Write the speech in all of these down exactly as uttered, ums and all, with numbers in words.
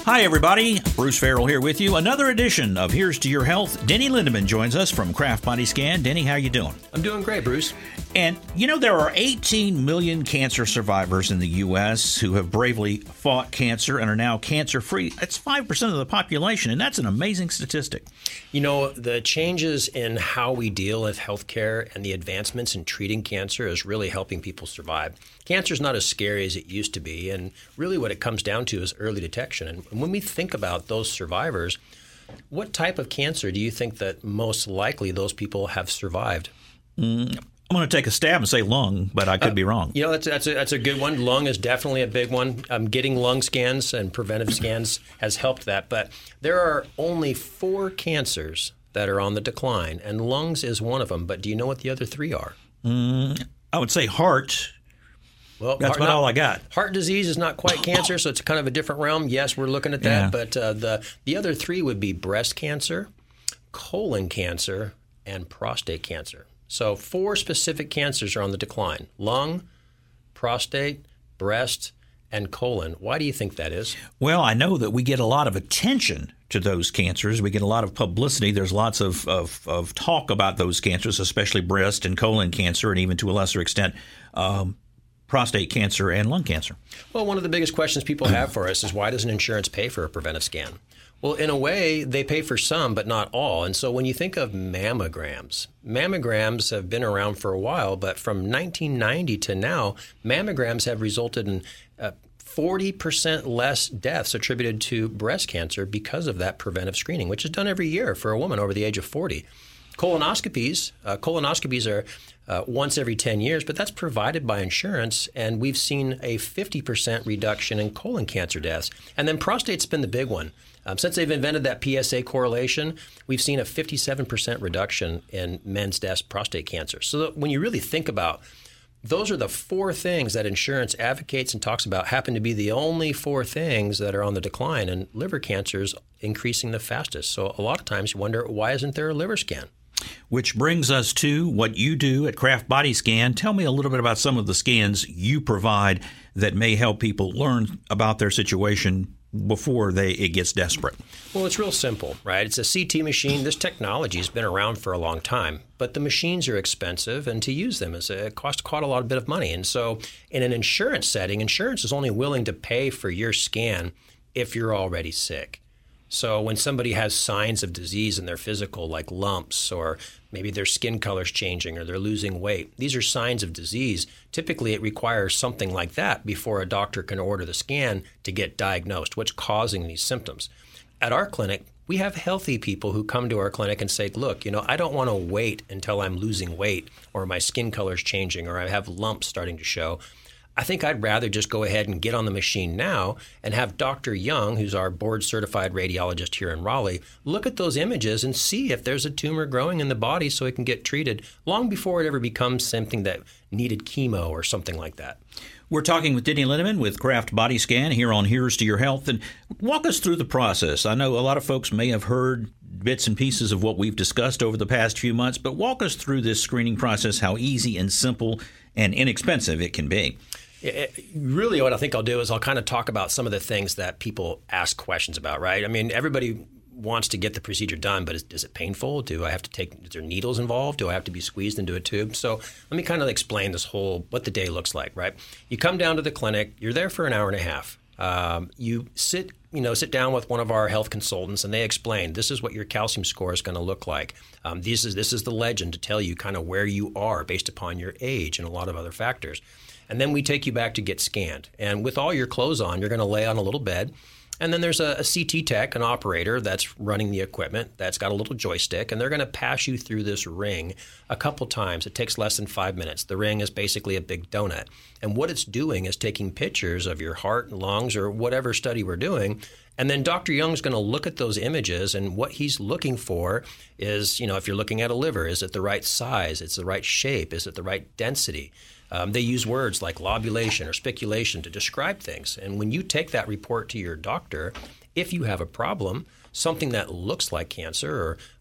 Hi, everybody. Bruce Farrell here with you. Another edition of Here's to Your Health. Denny Lindeman joins us from Kraft Body Scan. Denny, how you doing? I'm doing great, Bruce. And, you know, there are eighteen million cancer survivors in the U S who have bravely fought cancer and are now cancer-free. That's five percent of the population, and that's an amazing statistic. You know, the changes in how we deal with healthcare and the advancements in treating cancer is really helping people survive. Cancer is not as scary as it used to be, and really what it comes down to is early detection. And when we think about those survivors, what type of cancer do you think that most likely those people have survived? Mm. I'm going to take a stab and say lung, but I could uh, be wrong. You know, that's that's a, that's a good one. Lung is definitely a big one. Um, getting lung scans and preventive scans has helped that. But there are only four cancers that are on the decline, and lungs is one of them. But do you know what the other three are? Mm, I would say heart. Well, that's heart, about not, all I got. Heart disease is not quite cancer, so it's kind of a different realm. Yes, we're looking at that. Yeah. But uh, the, the other three would be breast cancer, colon cancer, and prostate cancer. So four specific cancers are on the decline: lung, prostate, breast, and colon. Why do you think that is? Well, I know that we get a lot of attention to those cancers. We get a lot of publicity. There's lots of, of, of talk about those cancers, especially breast and colon cancer, and even to a lesser extent, um, prostate cancer and lung cancer. Well, one of the biggest questions people have for us is, why doesn't insurance pay for a preventive scan? Well, in a way, they pay for some, but not all. And so when you think of mammograms, mammograms have been around for a while, but from nineteen ninety to now, mammograms have resulted in uh, forty percent less deaths attributed to breast cancer because of that preventive screening, which is done every year for a woman over the age of forty. Colonoscopies, uh, colonoscopies are uh, once every ten years, but that's provided by insurance, and we've seen a fifty percent reduction in colon cancer deaths. And then prostate's been the big one. Um, since they've invented that P S A correlation, we've seen a fifty-seven percent reduction in men's deaths prostate cancer. So that when you really think about, those are the four things that insurance advocates and talks about happen to be the only four things that are on the decline, and liver cancer is increasing the fastest. So a lot of times you wonder, why isn't there a liver scan? Which brings us to what you do at Kraft Body Scan. Tell me a little bit about some of the scans you provide that may help people learn about their situation before they it gets desperate. Well, it's real simple, right? It's a C T machine. This technology has been around for a long time, but the machines are expensive, and to use them is a, it costs quite a lot of bit of money. And so in an insurance setting, insurance is only willing to pay for your scan if you're already sick. So when somebody has signs of disease in their physical, like lumps, or maybe their skin color's changing, or they're losing weight, these are signs of disease. Typically, it requires something like that before a doctor can order the scan to get diagnosed what's causing these symptoms. At our clinic, we have healthy people who come to our clinic and say, look, you know, I don't want to wait until I'm losing weight, or my skin color's changing, or I have lumps starting to show. I think I'd rather just go ahead and get on the machine now and have Doctor Young, who's our board-certified radiologist here in Raleigh, look at those images and see if there's a tumor growing in the body so it can get treated long before it ever becomes something that needed chemo or something like that. We're talking with Denny Lindeman with Kraft Body Scan here on Here's to Your Health. And walk us through the process. I know a lot of folks may have heard bits and pieces of what we've discussed over the past few months, but walk us through this screening process, how easy and simple and inexpensive it can be. It, really, what I think I'll do is I'll kind of talk about some of the things that people ask questions about, right? I mean, everybody wants to get the procedure done, but is, is it painful? Do I have to take, is there needles involved? Do I have to be squeezed into a tube? So let me kind of explain this whole, what the day looks like, right? You come down to the clinic, you're there for an hour and a half. Um, you sit, you know, sit down with one of our health consultants, and they explain, this is what your calcium score is going to look like. Um, this is, this is the legend to tell you kind of where you are based upon your age and a lot of other factors. And then we take you back to get scanned. And with all your clothes on, you're going to lay on a little bed. And then there's a, a C T tech, an operator that's running the equipment that's got a little joystick, and they're going to pass you through this ring a couple times. It takes less than five minutes. The ring is basically a big donut. And what it's doing is taking pictures of your heart and lungs or whatever study we're doing. And then Doctor Young's going to look at those images, and what he's looking for is, you know, if you're looking at a liver, is it the right size? Is it the right shape? Is it the right density? Um, they use words like lobulation or spiculation to describe things. And when you take that report to your doctor, if you have a problem, something that looks like cancer or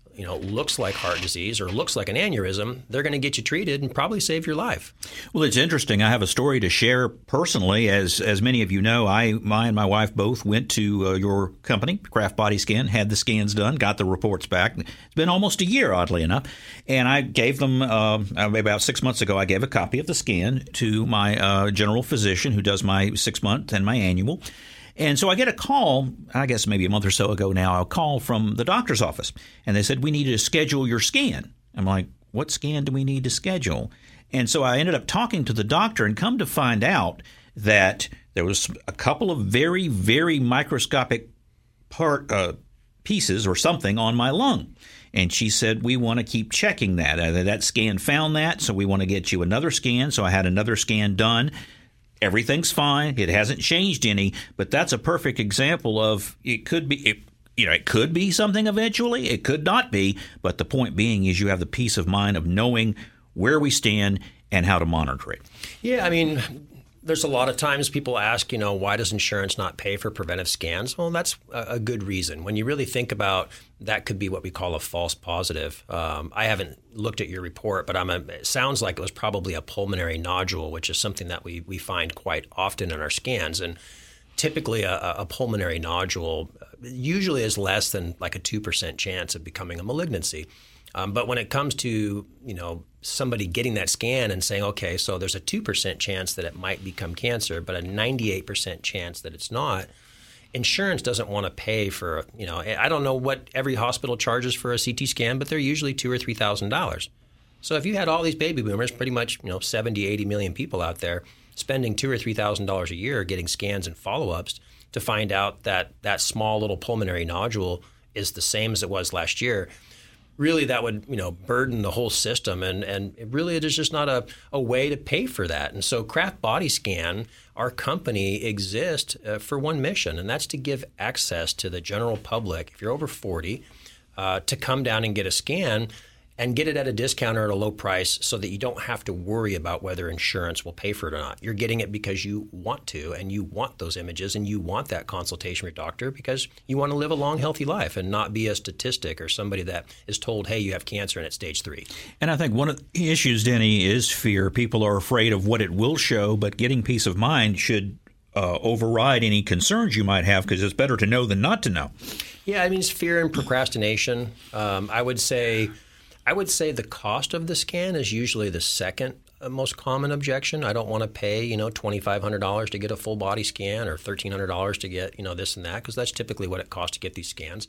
you know, looks like heart disease or looks like an aneurysm, they're going to get you treated and probably save your life. Well, it's interesting. I have a story to share personally. As as many of you know, I, my and my wife both went to uh, your company, Kraft Body Scan, had the scans done, got the reports back. It's been almost a year, oddly enough. And I gave them, uh, about six months ago, I gave a copy of the scan to my uh, general physician who does my six-month and my annual. And so I get a call, I guess maybe a month or so ago now, a call from the doctor's office. And they said, we need to schedule your scan. I'm like, what scan do we need to schedule? And so I ended up talking to the doctor and come to find out that there was a couple of very, very microscopic part uh, pieces or something on my lung. And she said, we want to keep checking that. Uh, that scan found that, so we want to get you another scan. So I had another scan done. Everything's fine. It hasn't changed any, but that's a perfect example of it could be, it, you know, it could be something eventually. It could not be. But the point being is you have the peace of mind of knowing where we stand and how to monitor it. Yeah, I mean, there's a lot of times people ask, you know, why does insurance not pay for preventive scans? Well, that's a, a good reason. When you really think about that, could be what we call a false positive. Um, I haven't looked at your report, but I'm a, it sounds like it was probably a pulmonary nodule, which is something that we, we find quite often in our scans. And typically a, a pulmonary nodule usually is less than like a two percent chance of becoming a malignancy. Um, but when it comes to, you know, somebody getting that scan and saying, okay, so there's a two percent chance that it might become cancer, but a ninety-eight percent chance that it's not, insurance doesn't want to pay for, you know, I don't know what every hospital charges for a C T scan, but they're usually two or three thousand dollars. So if you had all these baby boomers, pretty much, you know, seventy, eighty million people out there spending two or three thousand dollars a year getting scans and follow-ups to find out that that small little pulmonary nodule is the same as it was last year, really that would, you know, burden the whole system, and and it really there's just not a, a way to pay for that. And so Kraft Body Scan, our company, exists uh, for one mission, and that's to give access to the general public, if you're over forty, uh, to come down and get a scan and get it at a discount or at a low price so that you don't have to worry about whether insurance will pay for it or not. You're getting it because you want to, and you want those images, and you want that consultation with your doctor because you want to live a long, healthy life and not be a statistic or somebody that is told, hey, you have cancer and it's stage three. And I think one of the issues, Denny, is fear. People are afraid of what it will show, but getting peace of mind should uh, override any concerns you might have, because it's better to know than not to know. Yeah, I mean, it's fear and procrastination. Um, I would say... I would say the cost of the scan is usually the second most common objection. I don't want to pay, you know, twenty-five hundred dollars to get a full body scan or thirteen hundred dollars to get, you know, this and that, because that's typically what it costs to get these scans.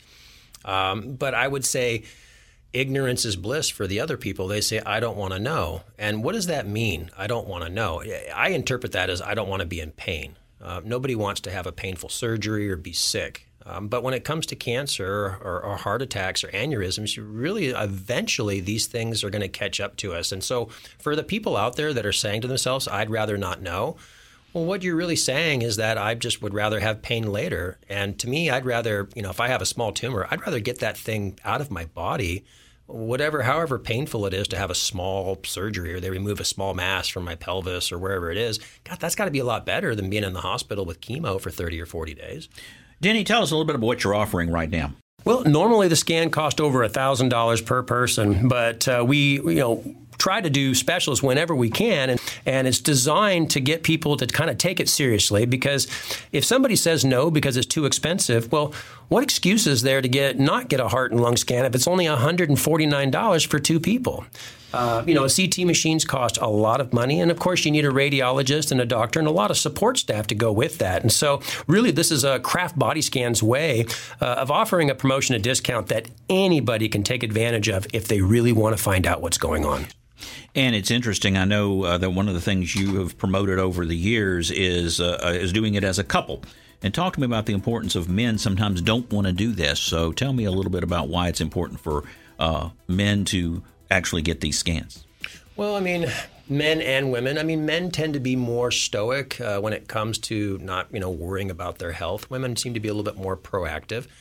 Um, but I would say ignorance is bliss for the other people. They say, I don't want to know. And what does that mean? I don't want to know. I interpret that as I don't want to be in pain. Uh, nobody wants to have a painful surgery or be sick. Um, but when it comes to cancer or, or heart attacks or aneurysms, you really eventually these things are going to catch up to us. And so for the people out there that are saying to themselves, I'd rather not know, well, what you're really saying is that I just would rather have pain later. And to me, I'd rather, you know, if I have a small tumor, I'd rather get that thing out of my body, whatever, however painful it is to have a small surgery or they remove a small mass from my pelvis or wherever it is. God, that's got to be a lot better than being in the hospital with chemo for thirty or forty days. Denny, tell us a little bit about what you're offering right now. Well, normally the scan costs over one thousand dollars per person, but uh, we, you know, try to do specials whenever we can, and, and it's designed to get people to kind of take it seriously, because if somebody says no because it's too expensive, well, what excuse is there to get not get a heart and lung scan if it's only one hundred forty-nine dollars for two people? Uh, you know, C T machines cost a lot of money. And of course, you need a radiologist and a doctor and a lot of support staff to go with that. And so really, this is a Kraft Body Scan's way uh, of offering a promotion, a discount that anybody can take advantage of if they really want to find out what's going on. And it's interesting. I know uh, that one of the things you have promoted over the years is uh, is doing it as a couple. And talk to me about the importance of men sometimes don't want to do this. So tell me a little bit about why it's important for uh, men to actually get these scans. Well, I mean, men and women. I mean, men tend to be more stoic uh, when it comes to not, you know, worrying about their health. Women seem to be a little bit more proactive.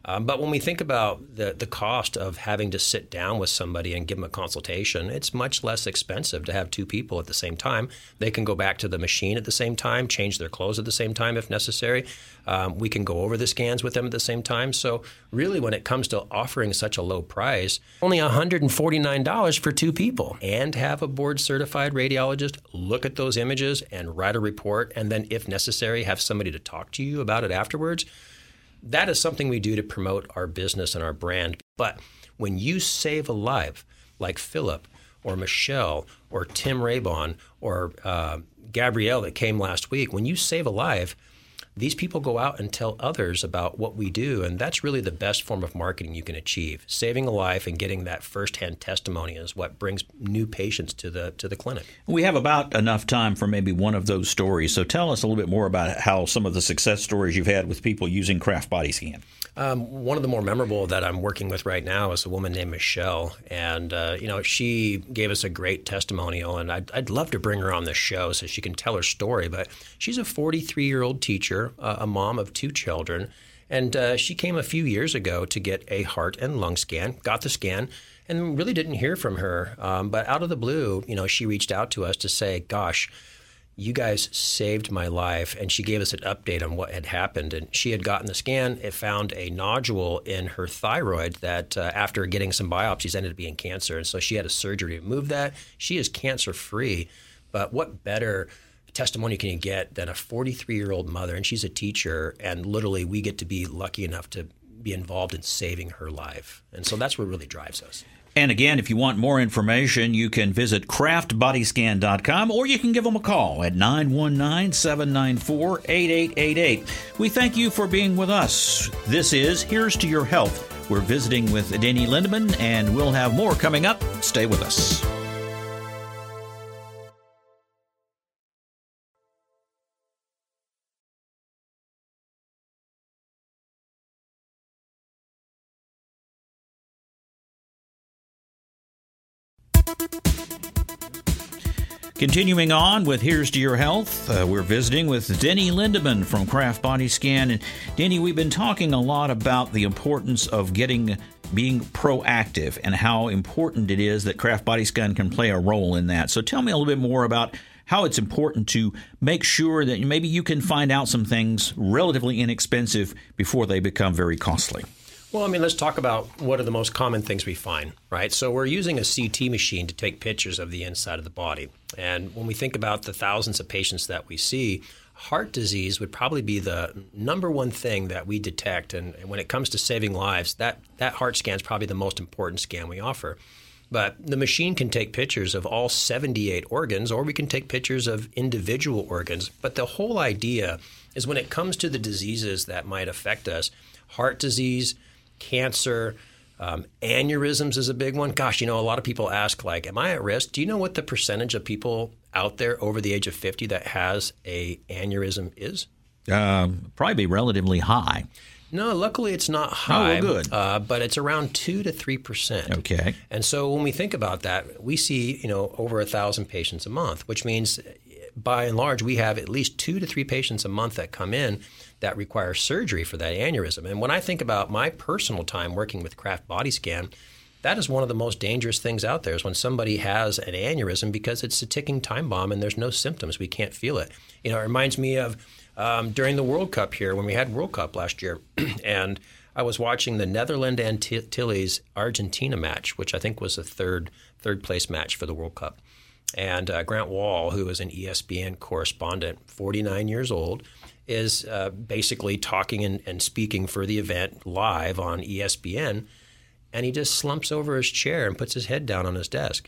Um, but when we think about the, the cost of having to sit down with somebody and give them a consultation, it's much less expensive to have two people at the same time. They can go back to the machine at the same time, change their clothes at the same time if necessary. Um, we can go over the scans with them at the same time. So really, when it comes to offering such a low price, only one hundred forty-nine dollars for two people, and have a board-certified radiologist look at those images and write a report, and then, if necessary, have somebody to talk to you about it afterwards. That is something we do to promote our business and our brand. But when you save a life, like Philip or Michelle or Tim Raybon or uh, Gabrielle that came last week, when you save a life, these people go out and tell others about what we do, and that's really the best form of marketing you can achieve. Saving a life and getting that firsthand testimony is what brings new patients to the to the clinic. We have about enough time for maybe one of those stories, so tell us a little bit more about how some of the success stories you've had with people using Kraft Body Scan. Um, one of the more memorable that I'm working with right now is a woman named Michelle, and uh, you know she gave us a great testimonial, and I'd, I'd love to bring her on the show so she can tell her story. But she's a forty-three-year-old teacher, uh, a mom of two children, and uh, she came a few years ago to get a heart and lung scan, got the scan, and really didn't hear from her. Um, but out of the blue, you know, she reached out to us to say, "Gosh, you guys saved my life," and she gave us an update on what had happened. And she had gotten the scan. It found a nodule in her thyroid that, uh, after getting some biopsies, ended up being cancer. And so she had a surgery to remove that. She is cancer-free. But what better testimony can you get than a forty-three-year-old mother, and she's a teacher, and literally we get to be lucky enough to be involved in saving her life. And so that's what really drives us. And again, if you want more information, you can visit kraft body scan dot com, or you can give them a call at nine one nine, seven nine four, eight eight eight eight. We thank you for being with us. This is Here's to Your Health. We're visiting with Denny Lindeman, and we'll have more coming up. Stay with us. Continuing on with Here's to Your Health, uh, we're visiting with Denny Lindeman from Kraft Body Scan. And Denny, we've been talking a lot about the importance of getting being proactive and how important it is that Kraft Body Scan can play a role in that. So tell me a little bit more about how it's important to make sure that maybe you can find out some things relatively inexpensive before they become very costly. Well, I mean, let's talk about what are the most common things we find, right? So we're using a C T machine to take pictures of the inside of the body. And when we think about the thousands of patients that we see, heart disease would probably be the number one thing that we detect. And, and when it comes to saving lives, that, that heart scan is probably the most important scan we offer. But the machine can take pictures of all seventy-eight organs, or we can take pictures of individual organs. But the whole idea is when it comes to the diseases that might affect us, heart disease, cancer, um, aneurysms is a big one. Gosh, you know, a lot of people ask, like, am I at risk? Do you know what the percentage of people out there over the age of fifty that has a aneurysm is? Uh, probably be relatively high. No, luckily it's not high. Oh, well, good. Uh, but it's around two to three percent. Okay. And so when we think about that, we see, you know, over a thousand patients a month, which means by and large, we have at least two to three patients a month that come in that require surgery for that aneurysm. And when I think about my personal time working with Kraft Body Scan, that is one of the most dangerous things out there is when somebody has an aneurysm because it's a ticking time bomb and there's no symptoms. We can't feel it. You know, it reminds me of um, during the World Cup here, when we had World Cup last year, and I was watching the Netherlands Antilles Argentina match, which I think was the third third place match for the World Cup. And uh, Grant Wall, who is an E S P N correspondent, forty-nine years old, is uh, basically talking and, and speaking for the event live on E S P N, and he just slumps over his chair and puts his head down on his desk.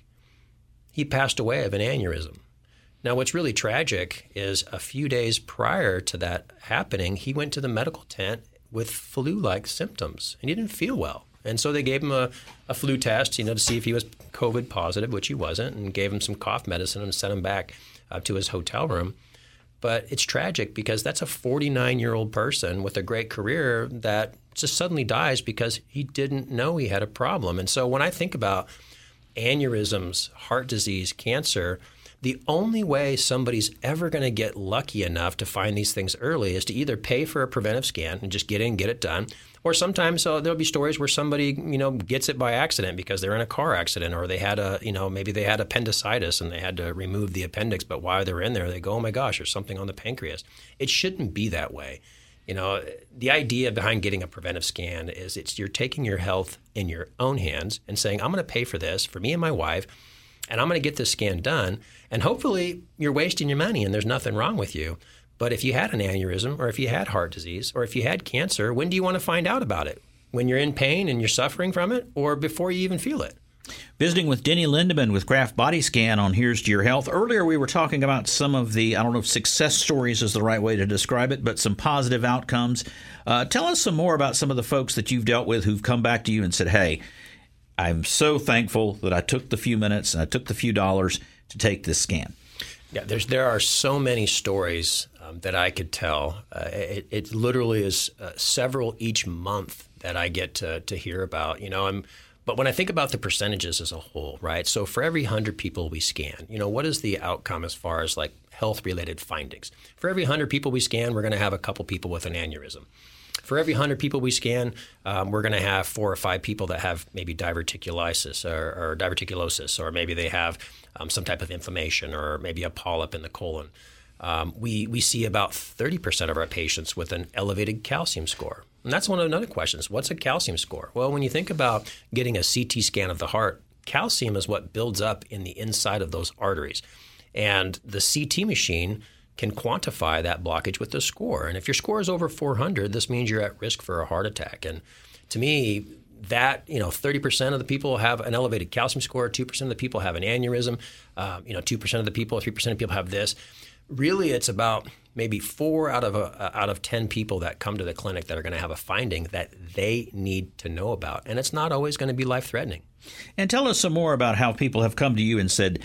He passed away of an aneurysm. Now, what's really tragic is a few days prior to that happening, he went to the medical tent with flu-like symptoms, and he didn't feel well. And so they gave him a, a flu test, you know, to see if he was COVID positive, which he wasn't, and gave him some cough medicine and sent him back uh, to his hotel room. But it's tragic because that's a forty-nine-year-old person with a great career that just suddenly dies because he didn't know he had a problem. And so when I think about aneurysms, heart disease, cancer, The only way somebody's ever going to get lucky enough to find these things early is to either pay for a preventive scan and just get in, get it done, or sometimes uh, there'll be stories where somebody, you know, gets it by accident because they're in a car accident, or they had a, you know, maybe they had appendicitis and they had to remove the appendix, but while they're in there, they go, oh my gosh, there's something on the pancreas. It shouldn't be that way. You know, the idea behind getting a preventive scan is it's you're taking your health in your own hands and saying, I'm going to pay for this for me and my wife, and I'm going to get this scan done. And hopefully you're wasting your money and there's nothing wrong with you. But if you had an aneurysm, or if you had heart disease, or if you had cancer, when do you want to find out about it? When you're in pain and you're suffering from it, or before you even feel it? Visiting with Denny Lindeman with Kraft Body Scan on Here's to Your Health. Earlier we were talking about some of the, I don't know if success stories is the right way to describe it, but some positive outcomes. Uh, tell us some more about some of the folks that you've dealt with who've come back to you and said, hey, I'm so thankful that I took the few minutes and I took the few dollars to take this scan. Yeah, there's there are so many stories um, that I could tell. Uh, it, it literally is uh, several each month that I get to to hear about. You know, I'm. But when I think about the percentages as a whole, right? So for every one hundred people we scan, you know, what is the outcome as far as like health-related findings? For every one hundred people we scan, we're going to have a couple people with an aneurysm. For every one hundred people we scan, um, we're going to have four or five people that have maybe diverticulosis or, or diverticulosis, or maybe they have um, some type of inflammation, or maybe a polyp in the colon. Um, we we see about thirty percent of our patients with an elevated calcium score. And that's one of the other questions. What's a calcium score? Well, when you think about getting a C T scan of the heart, calcium is what builds up in the inside of those arteries. And the C T machine can quantify that blockage with the score. And if your score is over four hundred, this means you're at risk for a heart attack. And to me, that, you know, thirty percent of the people have an elevated calcium score, two percent of the people have an aneurysm, um, you know, two percent of the people, three percent of people have this. Really, it's about maybe four out of a, out of ten people that come to the clinic that are going to have a finding that they need to know about. And it's not always going to be life-threatening. And tell us some more about how people have come to you and said,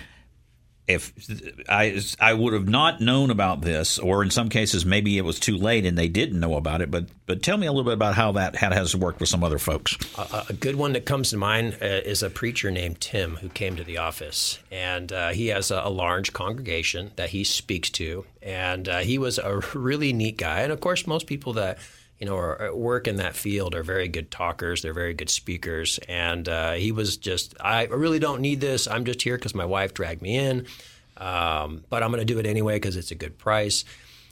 if I, I would have not known about this, or in some cases maybe it was too late and they didn't know about it, but but tell me a little bit about how that how has worked with some other folks. A, a good one that comes to mind uh, is a preacher named Tim who came to the office, and uh, he has a, a large congregation that he speaks to, and uh, he was a really neat guy. And of course, most people that you know are, work in that field are very good talkers. They're very good speakers, and uh, he was just, I really don't need this. I'm just here because my wife dragged me in. Um, but I'm going to do it anyway because it's a good price.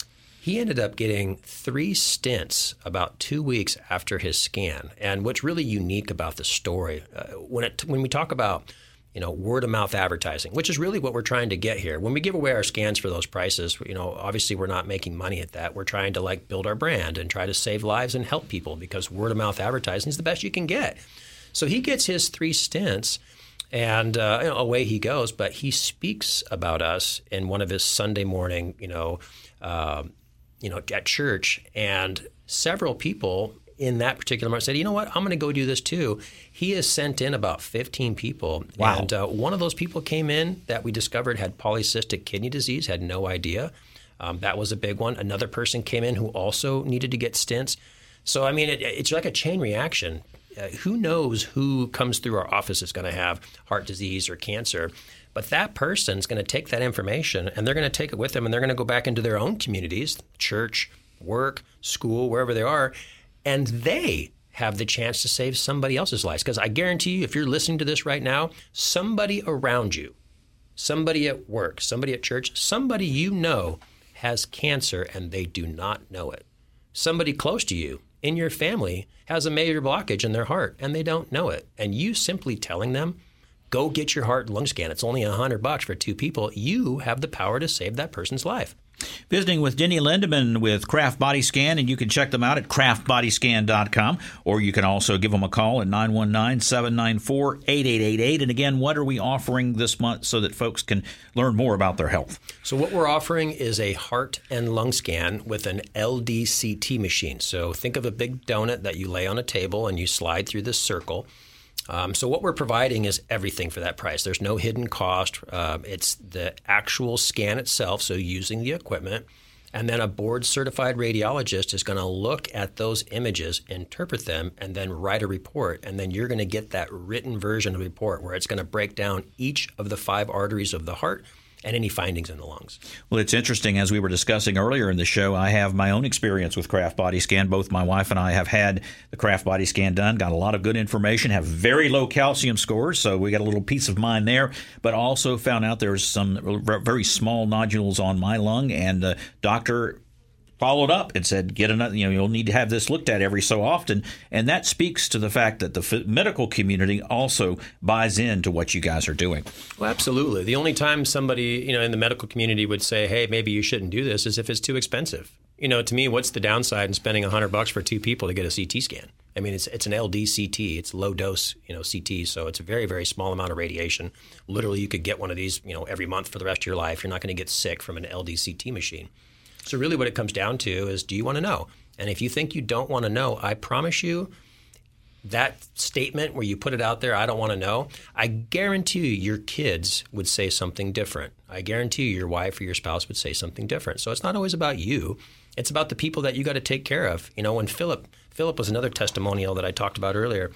He ended up getting three stents about two weeks after his scan. And what's really unique about the story, uh, when it, when we talk about you know word of mouth advertising, which is really what we're trying to get here. When we give away our scans for those prices, you know, obviously we're not making money at that. We're trying to like build our brand and try to save lives and help people, because word of mouth advertising is the best you can get. So he gets his three stents. And uh, you know, away he goes, but he speaks about us in one of his Sunday morning, you know, uh, you know, at church, and several people in that particular month said, you know what, I'm going to go do this too. He has sent in about fifteen people. Wow. And uh, one of those people came in that we discovered had polycystic kidney disease, had no idea. Um, that was a big one. Another person came in who also needed to get stents. So, I mean, it, it's like a chain reaction. Uh, who knows who comes through our office is going to have heart disease or cancer, but that person's going to take that information and they're going to take it with them, and they're going to go back into their own communities, church, work, school, wherever they are, and they have the chance to save somebody else's life. Because I guarantee you, if you're listening to this right now, somebody around you, somebody at work, somebody at church, somebody you know has cancer and they do not know it. Somebody close to you in your family has a major blockage in their heart and they don't know it. And you simply telling them, go get your heart and lung scan. It's only a hundred bucks for two people. You have the power to save that person's life. Visiting with Denny Lindeman with Kraft Body Scan, and you can check them out at kraft body scan dot com, or you can also give them a call at nine one nine, seven nine four, eight eight eight eight. And again, what are we offering this month so that folks can learn more about their health? So what we're offering is a heart and lung scan with an L D C T machine. So think of a big donut that you lay on a table and you slide through this circle. Um, so what we're providing is everything for that price. There's no hidden cost. Uh, it's the actual scan itself, so using the equipment. And then a board-certified radiologist is going to look at those images, interpret them, and then write a report. And then you're going to get that written version of the report where it's going to break down each of the five arteries of the heart and any findings in the lungs. Well, it's interesting, as we were discussing earlier in the show, I have my own experience with Kraft Body Scan. Both my wife and I have had the Kraft Body Scan done, got a lot of good information, have very low calcium scores, so we got a little peace of mind there, but also found out there's some very small nodules on my lung, and the doctor followed up and said, "Get another. You know, you'll need to have this looked at every so often." And that speaks to the fact that the medical community also buys into what you guys are doing. Well, absolutely. The only time somebody, you know, in the medical community would say, "Hey, maybe you shouldn't do this," is if it's too expensive. You know, to me, what's the downside in spending a hundred bucks for two people to get a C T scan? I mean, it's it's an L D C T. It's low dose, you know, C T. So it's a very, very small amount of radiation. Literally, you could get one of these, you know, every month for the rest of your life. You're not going to get sick from an L D C T machine. So really what it comes down to is, do you want to know? And if you think you don't want to know, I promise you that statement where you put it out there, I don't want to know, I guarantee you your kids would say something different. I guarantee you your wife or your spouse would say something different. So it's not always about you. It's about the people that you got to take care of. You know, when Philip, Philip was another testimonial that I talked about earlier.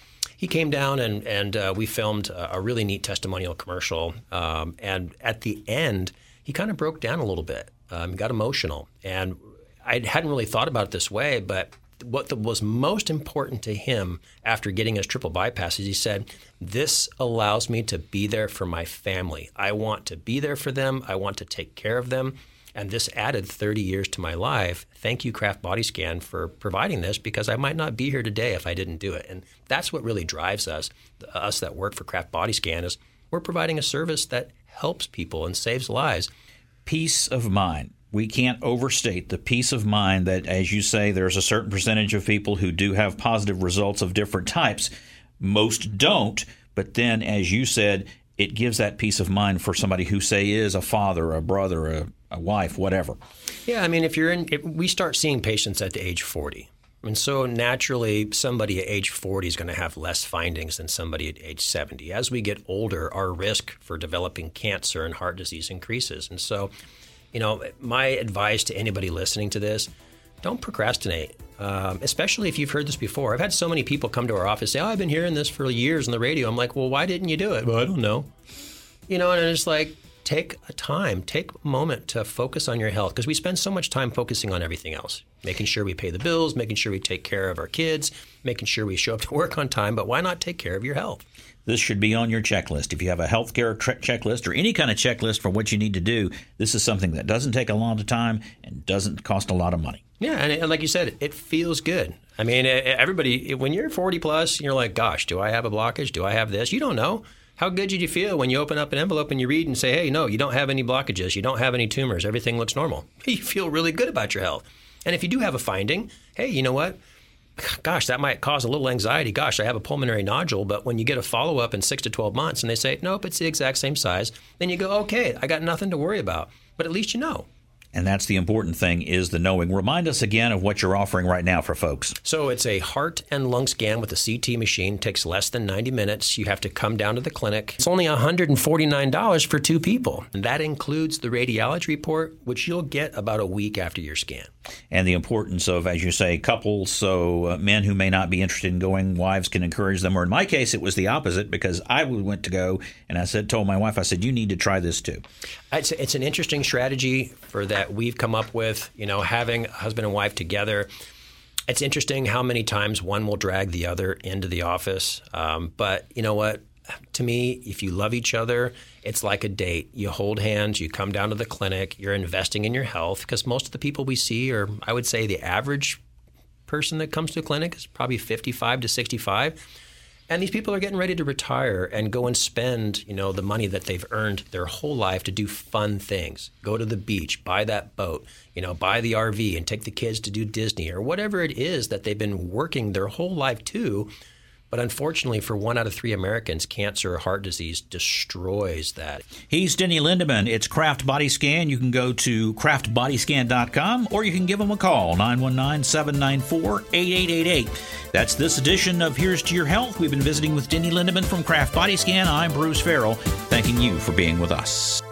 He came down and, and uh, we filmed a, a really neat testimonial commercial. Um, and at the end, he kind of broke down a little bit. Um, got emotional, and I hadn't really thought about it this way, but what the, was most important to him after getting his triple bypass is he said, "This allows me to be there for my family. I want to be there for them. I want to take care of them, and this added thirty years to my life. Thank you, Kraft Body Scan, for providing this, because I might not be here today if I didn't do it." And that's what really drives us, us that work for Kraft Body Scan, is we're providing a service that helps people and saves lives. Peace of mind. We can't overstate the peace of mind that, as you say, there's a certain percentage of people who do have positive results of different types. Most don't, but then, as you said, it gives that peace of mind for somebody who, say, is a father, a brother, a, a wife, whatever. Yeah, I mean, if you're in, if we start seeing patients at the age forty. And so naturally, somebody at age forty is going to have less findings than somebody at age seventy. As we get older, our risk for developing cancer and heart disease increases. And so, you know, my advice to anybody listening to this, don't procrastinate, um, especially if you've heard this before. I've had so many people come to our office say, "Oh, I've been hearing this for years on the radio." I'm like, "Well, why didn't you do it?" "Well, I don't know." You know, and it's like, take a time, take a moment to focus on your health, because we spend so much time focusing on everything else, making sure we pay the bills, making sure we take care of our kids, making sure we show up to work on time. But why not take care of your health? This should be on your checklist. If you have a healthcare tre- checklist or any kind of checklist for what you need to do, this is something that doesn't take a lot of time and doesn't cost a lot of money. Yeah, and, and like you said, it feels good. I mean, everybody, when you're forty plus, you're like, "Gosh, do I have a blockage? Do I have this?" You don't know. How good did you feel when you open up an envelope and you read and say, "Hey, no, you don't have any blockages. You don't have any tumors. Everything looks normal." You feel really good about your health. And if you do have a finding, hey, you know what? Gosh, that might cause a little anxiety. Gosh, I have a pulmonary nodule. But when you get a follow-up in six to twelve months and they say, "Nope, it's the exact same size," then you go, "Okay, I got nothing to worry about." But at least you know. And that's the important thing, is the knowing. Remind us again of what you're offering right now for folks. So it's a heart and lung scan with a C T machine. It takes less than ninety minutes. You have to come down to the clinic. It's only one hundred forty-nine dollars for two people. And that includes the radiology report, which you'll get about a week after your scan. And the importance of, as you say, couples, so uh, men who may not be interested in going, wives can encourage them. Or in my case, it was the opposite, because I went to go and I said, told my wife, I said, "You need to try this too." It's, it's an interesting strategy for that we've come up with, you know, having a husband and wife together. It's interesting how many times one will drag the other into the office. Um, but you know what? To me, if you love each other, it's like a date. You hold hands, you come down to the clinic, you're investing in your health, because most of the people we see are, I would say the average person that comes to a clinic is probably fifty-five to sixty-five. And these people are getting ready to retire and go and spend, you know, the money that they've earned their whole life to do fun things. Go to the beach, buy that boat, you know, buy the R V and take the kids to do Disney or whatever it is that they've been working their whole life to. But unfortunately, for one out of three Americans, cancer or heart disease destroys that. He's Denny Lindeman. It's Kraft Body Scan. You can go to kraft body scan dot com, or you can give them a call, nine one nine, seven nine four, eight eight eight eight. That's this edition of Here's to Your Health. We've been visiting with Denny Lindeman from Kraft Body Scan. I'm Bruce Farrell, thanking you for being with us.